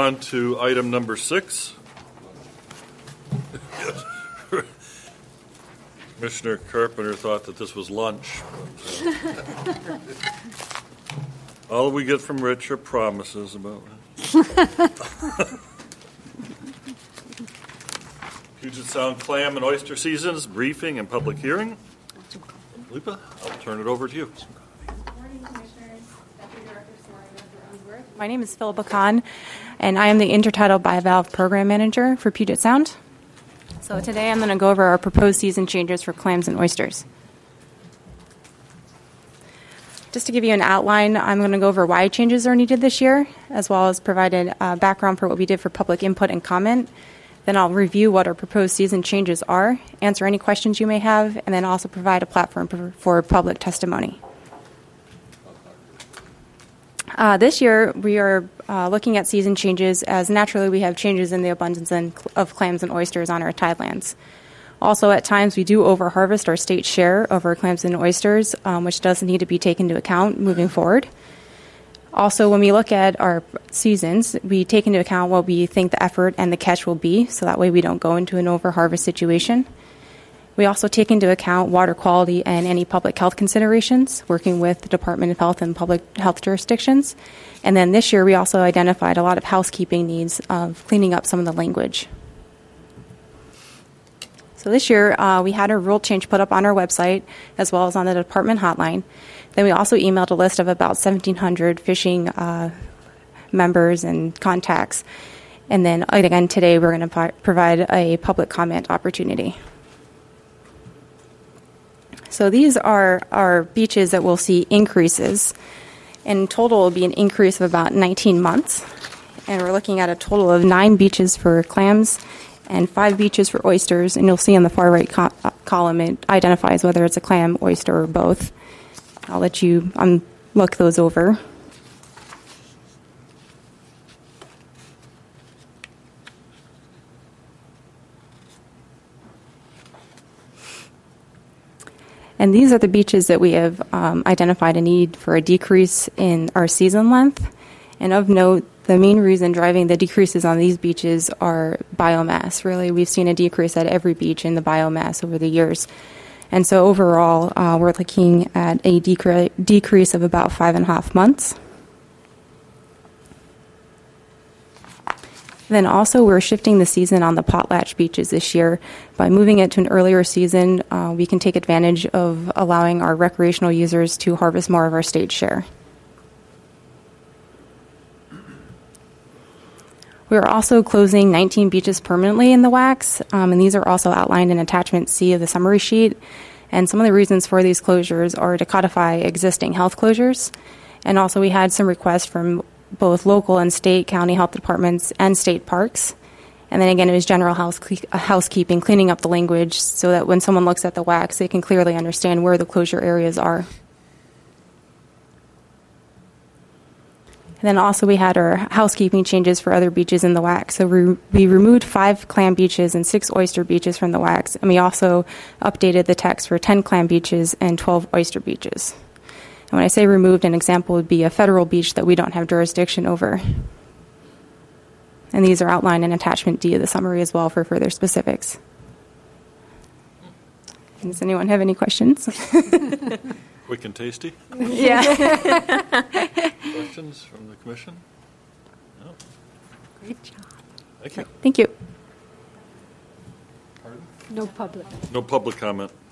on to item number 6. Commissioner Carpenter thought that this was lunch. All we get from Rich are promises about Puget Sound clam and oyster seasons, briefing and public hearing. Lipa, I'll turn it over to you. Good morning, Commissioners. Deputy Director Samari Unsworth. My name is Philippa Kahn, and I am the Intertidal Bivalve Program Manager for Puget Sound. So today I'm going to go over our proposed season changes for clams and oysters. Just to give you an outline, I'm going to go over why changes are needed this year, as well as provide a background for what we did for public input and comment. Then I'll review what our proposed season changes are, answer any questions you may have, and then also provide a platform for public testimony. This year, we are looking at season changes as naturally we have changes in the abundance of clams and oysters on our tidelands. Also, at times, we do overharvest our state share of our clams and oysters, which does need to be taken into account moving forward. Also, when we look at our seasons, we take into account what we think the effort and the catch will be, so that way we don't go into an overharvest situation. We also take into account water quality and any public health considerations, working with the Department of Health and public health jurisdictions. And then this year, we also identified a lot of housekeeping needs of cleaning up some of the language. So this year, we had a rule change put up on our website, as well as on the department hotline. Then we also emailed a list of about 1,700 fishing members and contacts. And then again, today we're going to provide a public comment opportunity. So these are our beaches that will see increases. In total, it will be an increase of about 19 months. And we're looking at a total of 9 beaches for clams and 5 beaches for oysters. And you'll see on the far right column, it identifies whether it's a clam, oyster, or both. I'll let you look those over. And these are the beaches that we have identified a need for a decrease in our season length. And of note, the main reason driving the decreases on these beaches are biomass. Really, we've seen a decrease at every beach in the biomass over the years. And so overall, we're looking at a decrease of about 5.5 months. Then also, we're shifting the season on the potlatch beaches this year. By moving it to an earlier season, we can take advantage of allowing our recreational users to harvest more of our state share. We are also closing 19 beaches permanently in the WACs, and these are also outlined in Attachment C of the summary sheet. And some of the reasons for these closures are to codify existing health closures. And also we had some requests from both local and state county health departments and state parks. And then again, it was general housekeeping, cleaning up the language so that when someone looks at the WACs, they can clearly understand where the closure areas are. And then also we had our housekeeping changes for other beaches in the WAC. So we removed 5 clam beaches and 6 oyster beaches from the WACs. And we also updated the text for 10 clam beaches and 12 oyster beaches. And when I say removed, an example would be a federal beach that we don't have jurisdiction over. And these are outlined in Attachment D of the summary as well for further specifics. Does anyone have any questions? Quick and tasty. Yeah. Questions from the commission? No. Great job. Thank you. Thank you. Pardon? No public. No public comment.